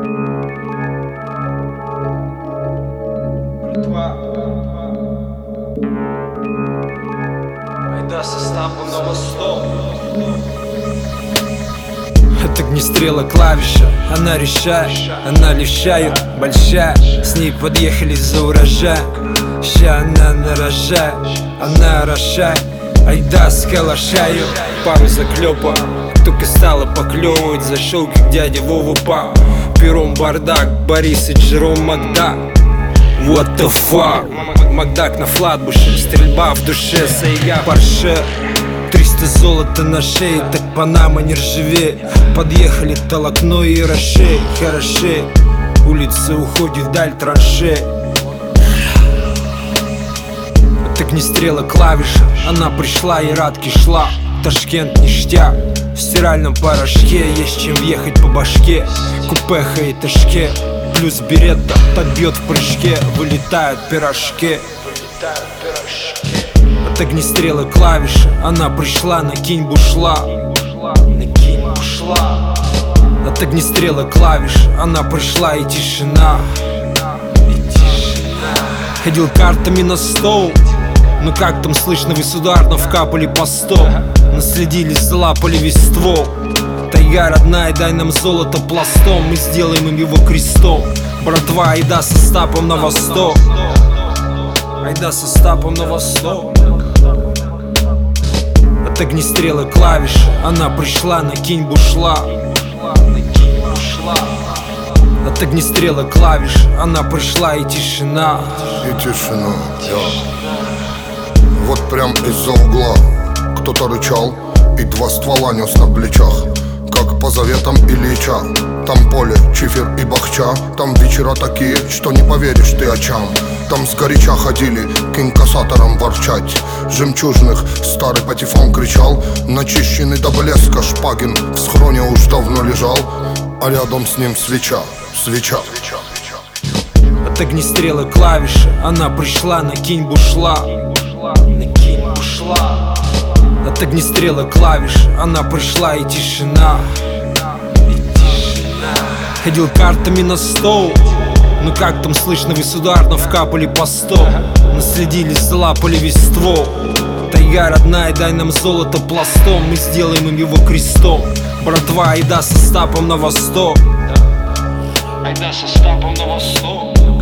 Айда со Стапом на восток. Это огнестрела клавиша, она решает, она лещает, большая. С ней подъехали за урожай. Ща она нарожает, она орошает. Айда с калашаю, пару заклепа. Только стала поклевывать, зашел как дядя Вова по пером бардак, Борис и Джером Макдак. What the fuck? Макдак на флатбуше, стрельба в душе, Сайга Порше. 300 золота на шее, так Панама не ржавеет. Подъехали Толокно и Роше, хороши. Улица уходит вдаль траншей. Это огнестрела клавиша, она пришла и радки шла. Ташкент ништяк, в стиральном порошке есть чем въехать по башке. Купеха и ташке, плюс беретта, так бьет в прыжке, вылетают пирожки. От огнестрела клавиша, она пришла, накинь бушла. Накинь бушла. От огнестрела клавиша, она пришла и тишина. Ходил картами на стол, ну как там слышно, вы сударно вкапали по 100. Наследили, залапали весь ствол. Тайга родная, дай нам золото пластом, мы сделаем им его крестом. Братва, айда со Стапом на восток. Айда со Стапом на восток. От огнестрела клавиша, она пришла, накинь бушла. От огнестрела клавиша, она пришла и тишина. И тишина, Вот прям из-за угла кто-то рычал и 2 ствола нес на плечах, как по заветам Ильича. Там поле, чифер и бахча, там вечера такие, что не поверишь ты очам. Там сгоряча ходили к инкассаторам ворчать. Жемчужных старый патефон кричал. Начищенный до блеска Шпагин в схроне уж давно лежал, а рядом с ним свеча. От огнестрела клавиша, она пришла, накинь бушла. Накинь бушла. От огнестрела клавиша, она пришла и тишина. Ходил картами на стол, ну как там слышно, вы сударно вкапали по 100. Наследили, залапали весь ствол. Тайга родная, дай нам золото пластом, мы сделаем им его крестом. Братва, айда со Стапом на восток. Айда со Стапом на восток.